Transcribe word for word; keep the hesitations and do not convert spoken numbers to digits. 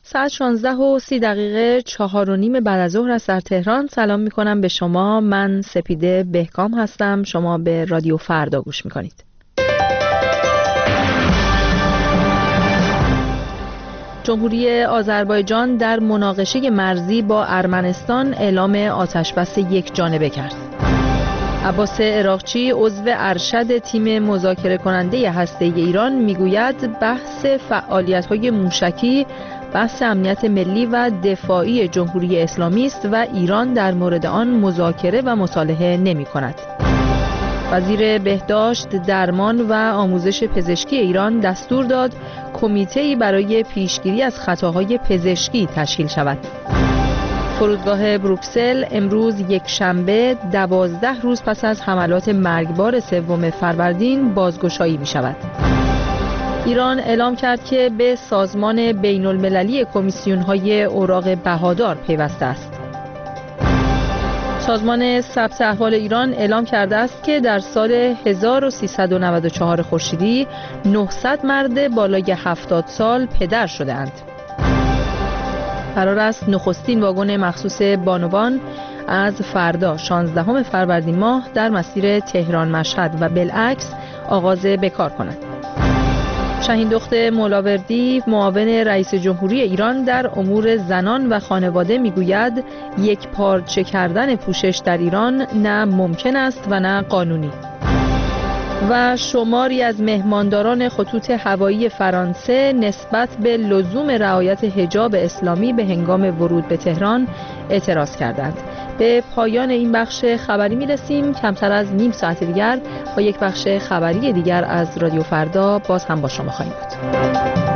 ساعت شانزده و سی دقیقه چهار و نیم بعد از ظهر است در تهران. سلام می کنم به شما. من سپیده بهکام هستم. شما به رادیو فردا گوش می کنید. جمهوری آذربایجان در مناقشه مرزی با ارمنستان اعلام آتشبس یک جانبه کرد. عباس عراقچی عضو ارشد تیم مذاکره کننده هسته‌ای ایران میگوید بحث فعالیت‌های موشکی بحث امنیت ملی و دفاعی جمهوری اسلامی است و ایران در مورد آن مذاکره و مصالحه نمی‌کند. وزیر بهداشت، درمان و آموزش پزشکی ایران دستور داد کمیته‌ای برای پیشگیری از خطاهای پزشکی تشکیل شود. فرودگاه بروکسل امروز یک شنبه دوازده روز پس از حملات مرگبار سوم فروردین بازگشایی می شود. ایران اعلام کرد که به سازمان بین المللی کمیسیون‌های اوراق بهادار پیوسته است. سازمان ثبت احوال ایران اعلام کرده است که در سال هزار و سیصد و نود و چهار خورشیدی نهصد مرد بالای هفتاد سال پدر شده‌اند. قرار است نخستین واگن مخصوص بانوان از فردا شانزدهم فروردین ماه در مسیر تهران مشهد و بالعکس آغاز به کار کند. شهیندخت مولاوردی معاون رئیس جمهوری ایران در امور زنان و خانواده میگوید یک پارچه کردن پوشش در ایران نه ممکن است و نه قانونی. و شماری از مهمانداران خطوط هوایی فرانسه نسبت به لزوم رعایت حجاب اسلامی به هنگام ورود به تهران اعتراض کردند. به پایان این بخش خبری میرسیم. کمتر از نیم ساعت دیگر با یک بخش خبری دیگر از رادیو فردا باز هم با شما خواهیم بود.